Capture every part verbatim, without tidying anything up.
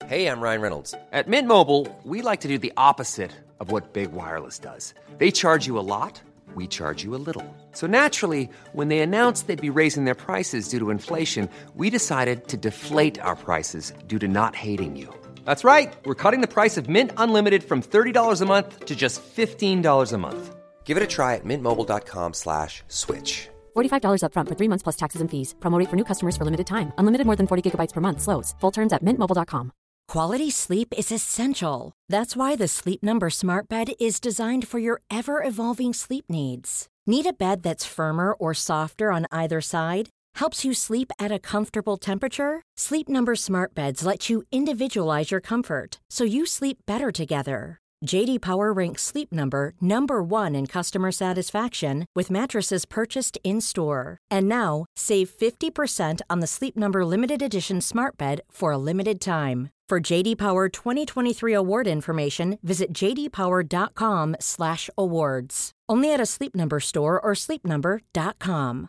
Hey, I'm Ryan Reynolds. At Mint Mobile, we like to do the opposite of what Big Wireless does. They charge you a lot, we charge you a little. So naturally, when they announced they'd be raising their prices due to inflation, we decided to deflate our prices due to not hating you. That's right. We're cutting the price of Mint Unlimited from thirty dollars a month to just fifteen dollars a month. Give it a try at mintmobile.com slash switch. forty-five dollars up front for three months plus taxes and fees. Promo rate for new customers for limited time. Unlimited more than forty gigabytes per month slows. Full terms at mint mobile dot com. Quality sleep is essential. That's why the Sleep Number Smart Bed is designed for your ever-evolving sleep needs. Need a bed that's firmer or softer on either side? Helps you sleep at a comfortable temperature? Sleep Number Smart Beds let you individualize your comfort, so you sleep better together. J D Power ranks Sleep Number number one in customer satisfaction with mattresses purchased in-store. And now, save fifty percent on the Sleep Number Limited Edition Smart Bed for a limited time. For J D Power twenty twenty-three award information, visit j d power dot com slash awards. Only at a Sleep Number store or sleep number dot com.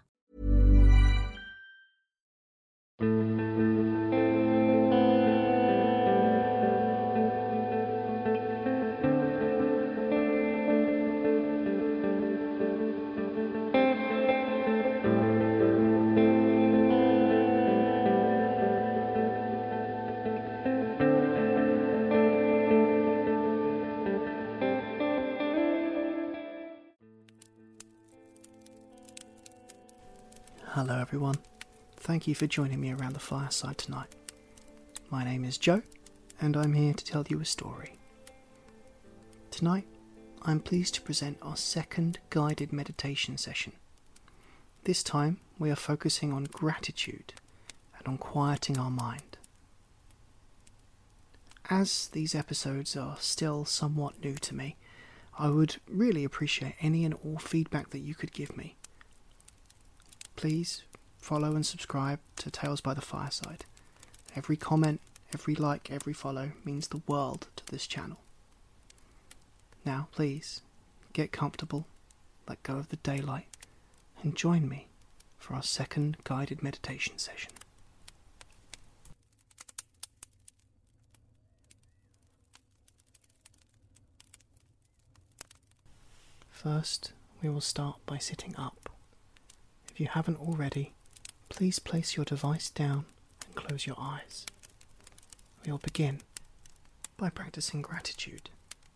Hello everyone, thank you for joining me around the fireside tonight. My name is Joe, and I'm here to tell you a story. Tonight, I'm pleased to present our second guided meditation session. This time, we are focusing on gratitude and on quieting our mind. As these episodes are still somewhat new to me, I would really appreciate any and all feedback that you could give me. Please follow and subscribe to Tales by the Fireside. Every comment, every like, every follow means the world to this channel. Now, please, get comfortable, let go of the daylight, and join me for our second guided meditation session. First, we will start by sitting up. If you haven't already, please place your device down and close your eyes. We'll begin by practicing gratitude.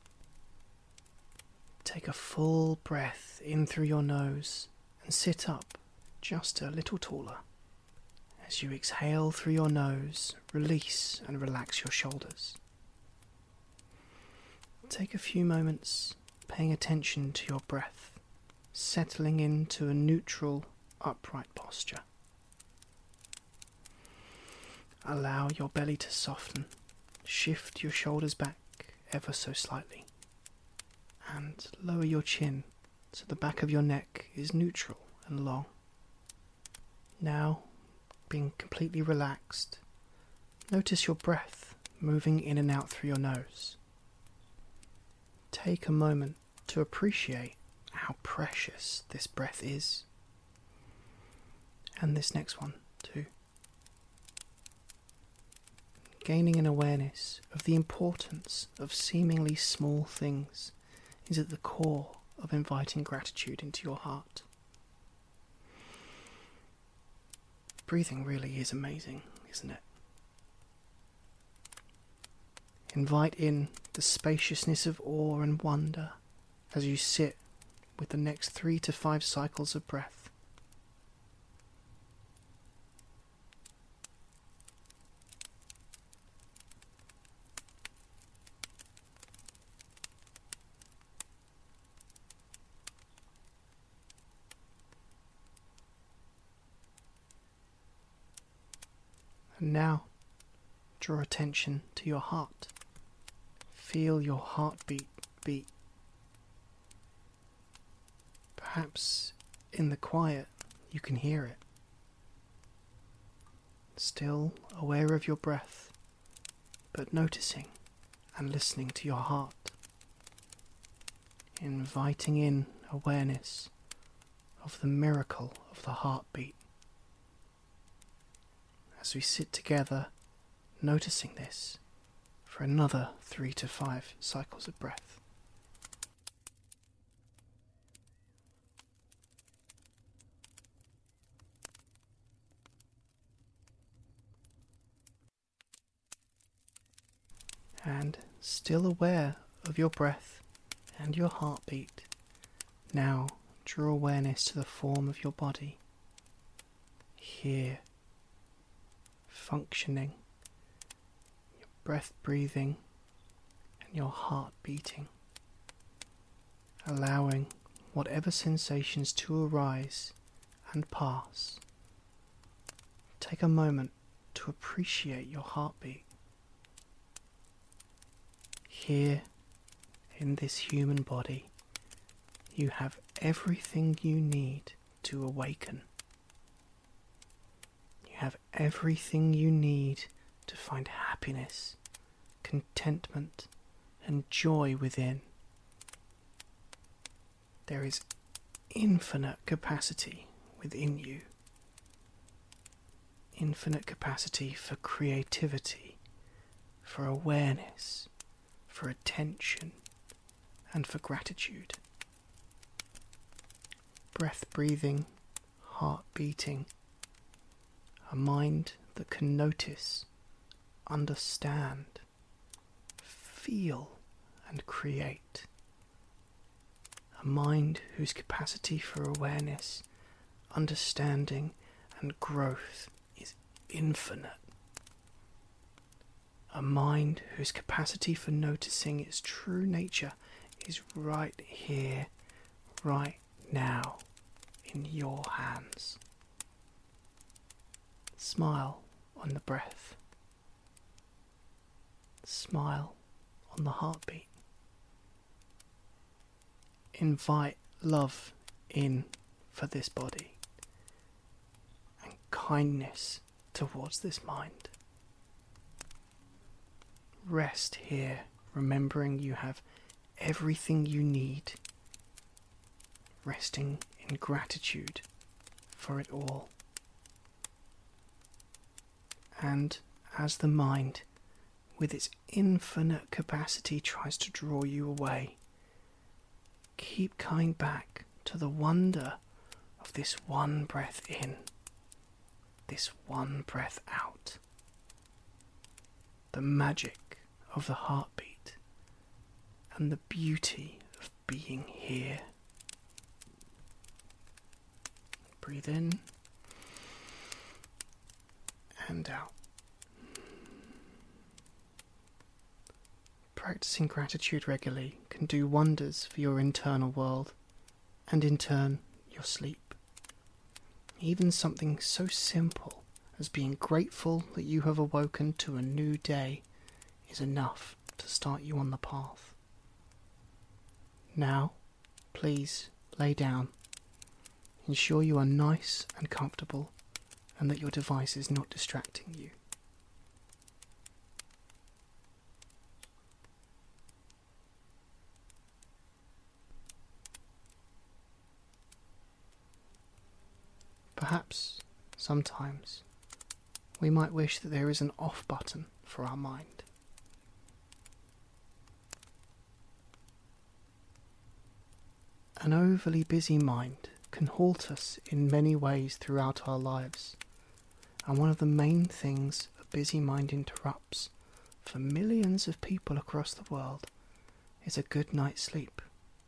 Take a full breath in through your nose and sit up just a little taller. As you exhale through your nose, release and relax your shoulders. Take a few moments paying attention to your breath, settling into a neutral, upright posture. Allow your belly to soften. Shift your shoulders back ever so slightly. And lower your chin so the back of your neck is neutral and long. Now, being completely relaxed, notice your breath moving in and out through your nose. Take a moment to appreciate how precious this breath is. And this next one, too. Gaining an awareness of the importance of seemingly small things is at the core of inviting gratitude into your heart. Breathing really is amazing, isn't it? Invite in the spaciousness of awe and wonder as you sit with the next three to five cycles of breath. And now, draw attention to your heart. Feel your heartbeat beat. Perhaps in the quiet you can hear it. Still aware of your breath, but noticing and listening to your heart. Inviting in awareness of the miracle of the heartbeat. As we sit together, noticing this, for another three to five cycles of breath. And still aware of your breath and your heartbeat, now draw awareness to the form of your body. Here, functioning, your breath breathing and your heart beating, allowing whatever sensations to arise and pass. Take a moment to appreciate your heartbeat. Here, in this human body, you have everything you need to awaken. You have everything you need to find happiness, contentment, and joy within. There is infinite capacity within you. Infinite capacity for creativity, for awareness, for attention, and for gratitude. Breath breathing, heart beating, a mind that can notice, understand, feel, and create. A mind whose capacity for awareness, understanding, and growth is infinite. A mind whose capacity for noticing its true nature is right here, right now, in your hands. Smile on the breath. Smile on the heartbeat. Invite love in for this body and kindness towards this mind. Rest here, remembering you have everything you need. Resting in gratitude for it all. And as the mind, with its infinite capacity, tries to draw you away, keep coming back to the wonder of this one breath in, this one breath out. The magic of the heartbeat and the beauty of being here. Breathe in and out. Practicing gratitude regularly can do wonders for your internal world and in turn your sleep. Even something so simple as being grateful that you have awoken to a new day is enough to start you on the path. Now, please lay down. Ensure you are nice and comfortable and that your device is not distracting you. Perhaps, sometimes, we might wish that there is an off button for our mind. An overly busy mind can halt us in many ways throughout our lives, and one of the main things a busy mind interrupts for millions of people across the world is a good night's sleep.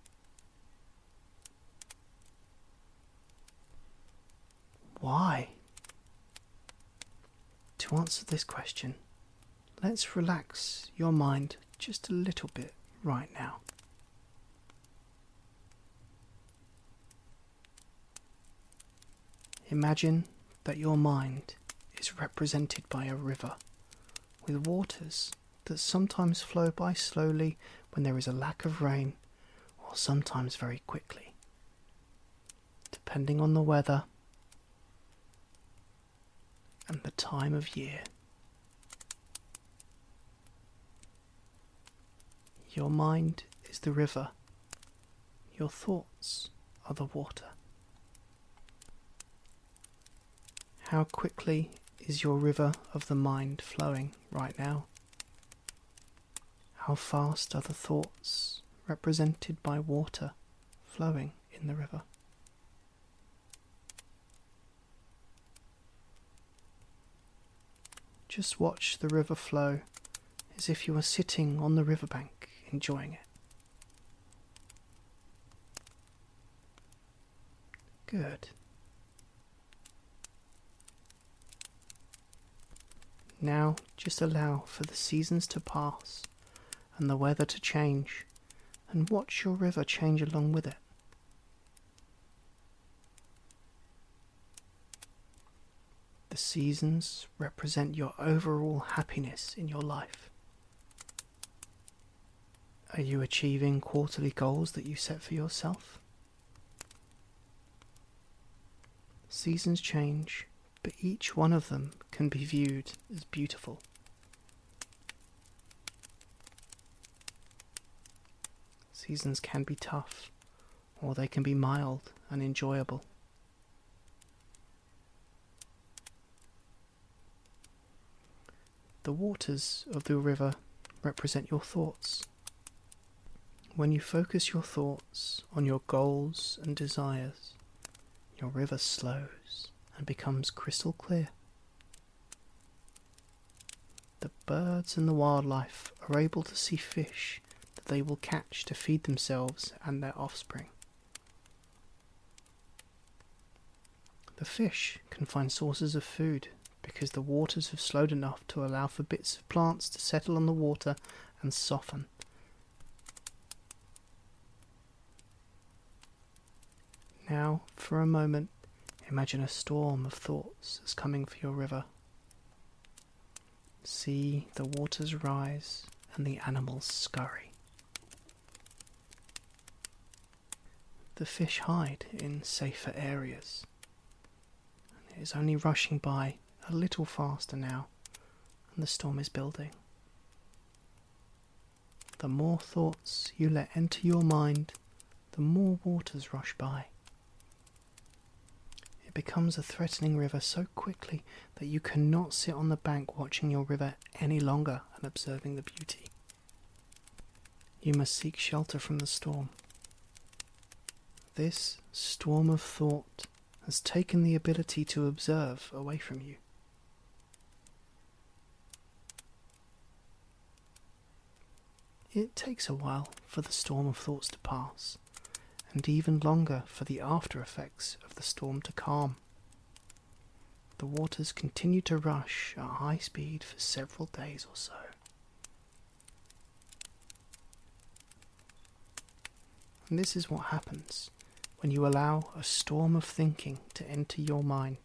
Why? To answer this question, let's relax your mind just a little bit right now. Imagine that your mind is represented by a river with waters that sometimes flow by slowly when there is a lack of rain, or sometimes very quickly, depending on the weather and the time of year. Your mind is the river. Your thoughts are the water. How quickly is your river of the mind flowing right now? How fast are the thoughts represented by water flowing in the river? Just watch the river flow as if you were sitting on the riverbank enjoying it. Good. Now just allow for the seasons to pass and the weather to change, and watch your river change along with it. The seasons represent your overall happiness in your life. Are you achieving quarterly goals that you set for yourself? Seasons change, but each one of them can be viewed as beautiful. Seasons can be tough, or they can be mild and enjoyable. The waters of the river represent your thoughts. When you focus your thoughts on your goals and desires, your river slows and becomes crystal clear. The birds and the wildlife are able to see fish that they will catch to feed themselves and their offspring. The fish can find sources of food because the waters have slowed enough to allow for bits of plants to settle on the water and soften. Now, for a moment, imagine a storm of thoughts is coming for your river. See the waters rise and the animals scurry. The fish hide in safer areas. It is only rushing by a little faster now, and the storm is building. The more thoughts you let enter your mind, the more waters rush by. It becomes a threatening river so quickly that you cannot sit on the bank watching your river any longer and observing the beauty. You must seek shelter from the storm. This storm of thought has taken the ability to observe away from you. It takes a while for the storm of thoughts to pass, and even longer for the after effects of the storm to calm. The waters continue to rush at high speed for several days or so. And this is what happens when you allow a storm of thinking to enter your mind.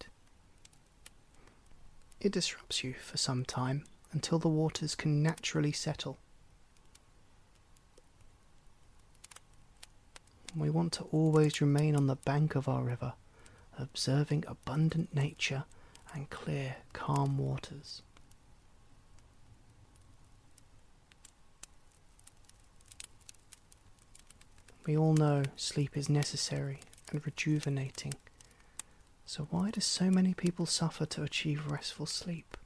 It disrupts you for some time until the waters can naturally settle. We want to always remain on the bank of our river, observing abundant nature and clear, calm waters. We all know sleep is necessary and rejuvenating, so why do so many people suffer to achieve restful sleep?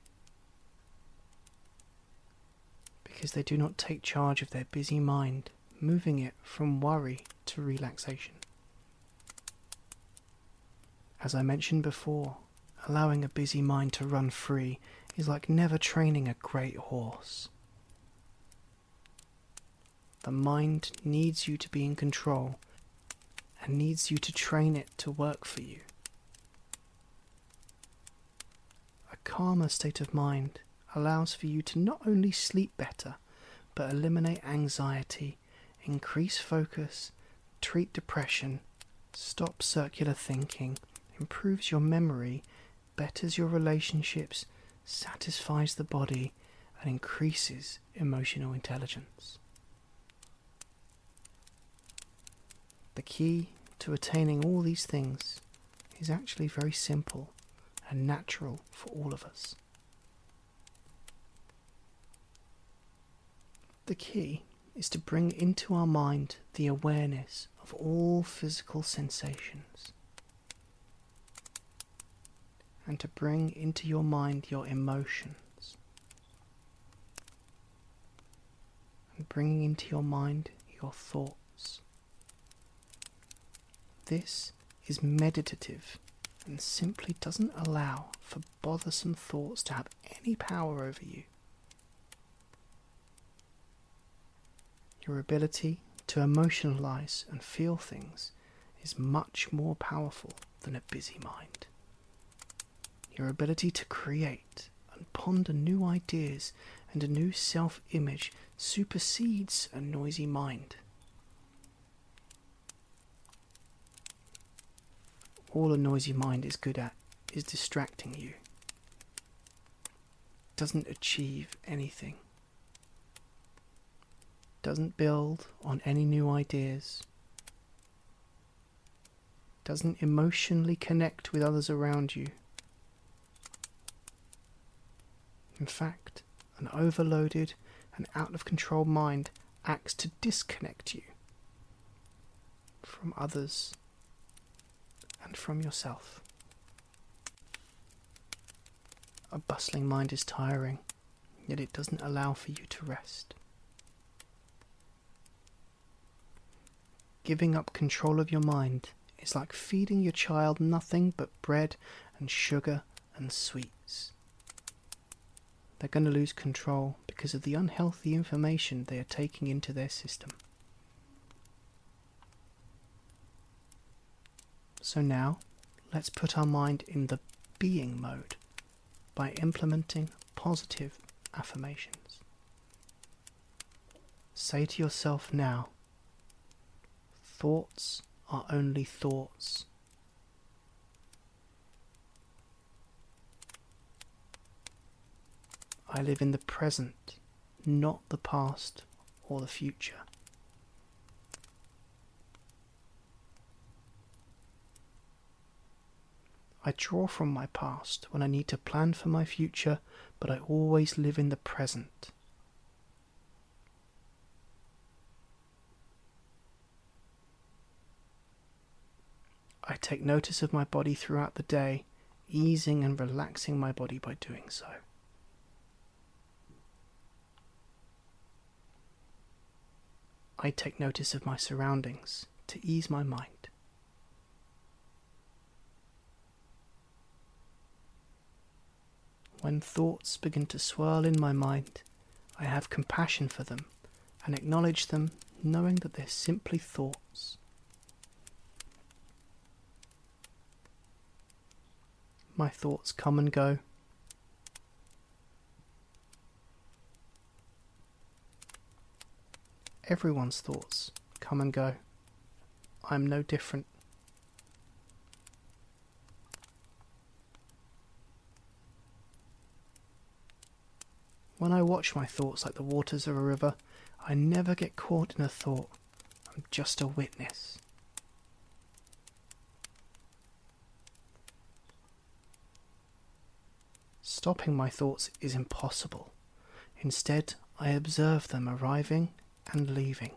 Because they do not take charge of their busy mind, moving it from worry to relaxation. As I mentioned before, allowing a busy mind to run free is like never training a great horse. The mind needs you to be in control and needs you to train it to work for you. A calmer state of mind allows for you to not only sleep better, but eliminate anxiety, increase focus, treat depression, stop circular thinking, improves your memory, betters your relationships, satisfies the body, and increases emotional intelligence. The key to attaining all these things is actually very simple and natural for all of us. The key is to bring into our mind the awareness of all physical sensations, and to bring into your mind your emotions. bringing into your mind your thoughts. This is meditative and simply doesn't allow for bothersome thoughts to have any power over you. Your ability to emotionalize and feel things is much more powerful than a busy mind. Your ability to create and ponder new ideas and a new self-image supersedes a noisy mind. All a noisy mind is good at is distracting you. Doesn't achieve anything. Doesn't build on any new ideas. Doesn't emotionally connect with others around you. In fact, an overloaded and out of control mind acts to disconnect you from others and from yourself. A bustling mind is tiring, yet it doesn't allow for you to rest. Giving up control of your mind is like feeding your child nothing but bread and sugar and sweets. They're going to lose control because of the unhealthy information they are taking into their system. So now, let's put our mind in the being mode by implementing positive affirmations. Say to yourself now, thoughts are only thoughts. I live in the present, not the past or the future. I draw from my past when I need to plan for my future, but I always live in the present. I take notice of my body throughout the day, easing and relaxing my body by doing so. I take notice of my surroundings to ease my mind. When thoughts begin to swirl in my mind, I have compassion for them and acknowledge them, knowing that they're simply thoughts. My thoughts come and go. Everyone's thoughts come and go. I'm no different. When I watch my thoughts like the waters of a river, I never get caught in a thought. I'm just a witness. Stopping my thoughts is impossible. Instead, I observe them arriving and leaving.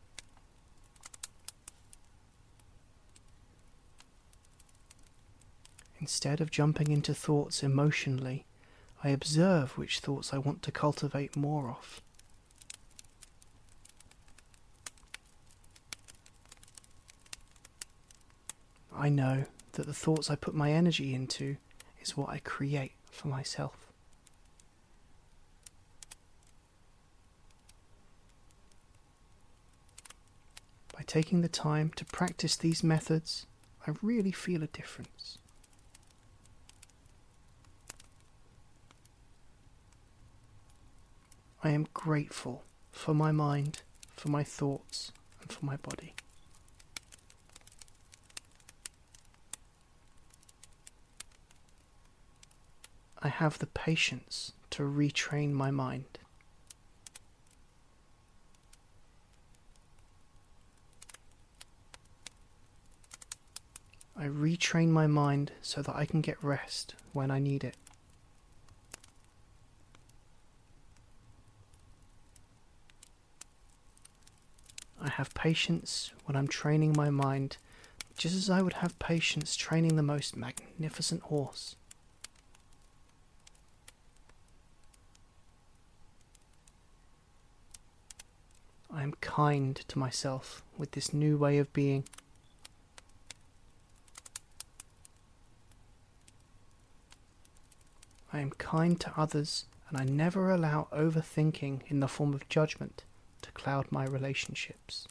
Instead of jumping into thoughts emotionally, I observe which thoughts I want to cultivate more of. I know that the thoughts I put my energy into is what I create for myself. By taking the time to practice these methods, I really feel a difference. I am grateful for my mind, for my thoughts, and for my body. I have the patience to retrain my mind. I retrain my mind so that I can get rest when I need it. I have patience when I'm training my mind, just as I would have patience training the most magnificent horse. am kind to myself with this new way of being. I am kind to others, and I never allow overthinking in the form of judgment to cloud my relationships.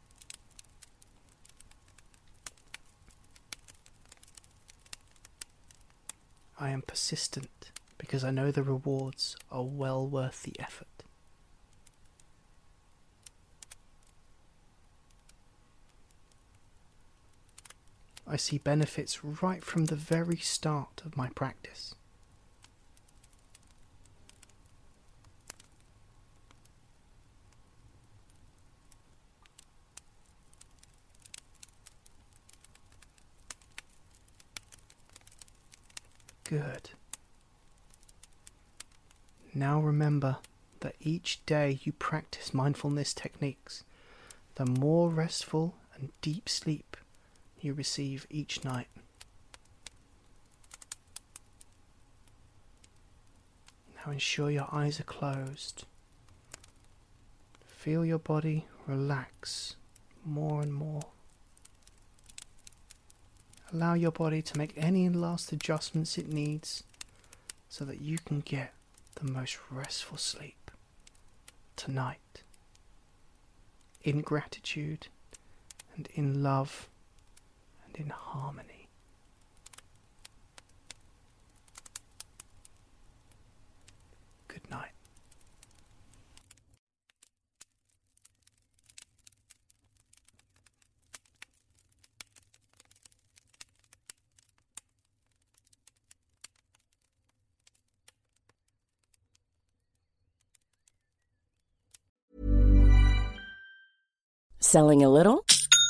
I am persistent because I know the rewards are well worth the effort. I see benefits right from the very start of my practice. Good. Now remember that each day you practice mindfulness techniques, the more restful and deep sleep you receive each night. Now ensure your eyes are closed. Feel your body relax more and more. Allow your body to make any last adjustments it needs so that you can get the most restful sleep tonight, in gratitude and in love and in harmony. Good night. Selling a little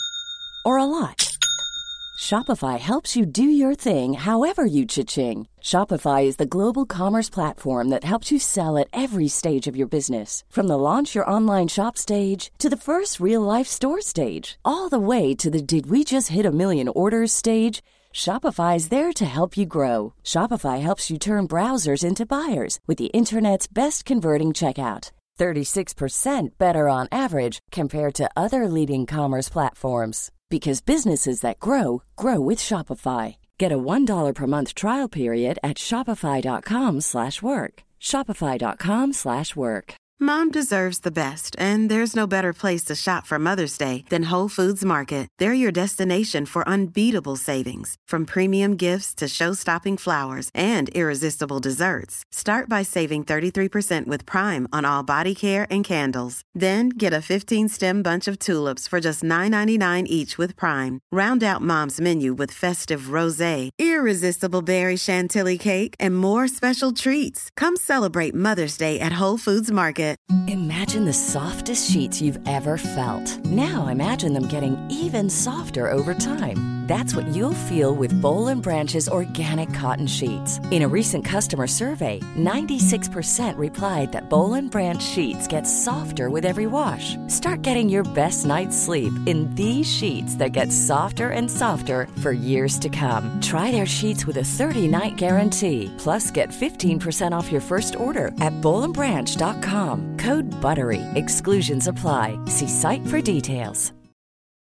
or a lot? Shopify helps you do your thing however you cha-ching. Shopify is the global commerce platform that helps you sell at every stage of your business. From the launch your online shop stage to the first real-life store stage, all the way to the did we just hit a million orders stage. Shopify is there to help you grow. Shopify helps you turn browsers into buyers with the internet's best converting checkout. thirty-six percent better on average compared to other leading commerce platforms. Because businesses that grow, grow with Shopify. Get a one dollar per month trial period at shopify.com slash work. Shopify.com slash work. Mom deserves the best, and there's no better place to shop for Mother's Day than Whole Foods Market. They're your destination for unbeatable savings, from premium gifts to show-stopping flowers and irresistible desserts. Start by saving thirty-three percent with Prime on all body care and candles. Then get a fifteen-stem bunch of tulips for just nine ninety-nine each with Prime. Round out Mom's menu with festive rosé, irresistible berry chantilly cake, and more special treats. Come celebrate Mother's Day at Whole Foods Market. Imagine the softest sheets you've ever felt. Now imagine them getting even softer over time. That's what you'll feel with Boll and Branch's organic cotton sheets. In a recent customer survey, ninety-six percent replied that Boll and Branch sheets get softer with every wash. Start getting your best night's sleep in these sheets that get softer and softer for years to come. Try their sheets with a thirty-night guarantee. Plus, get fifteen percent off your first order at boll and branch dot com. Code BUTTERY. Exclusions apply. See site for details.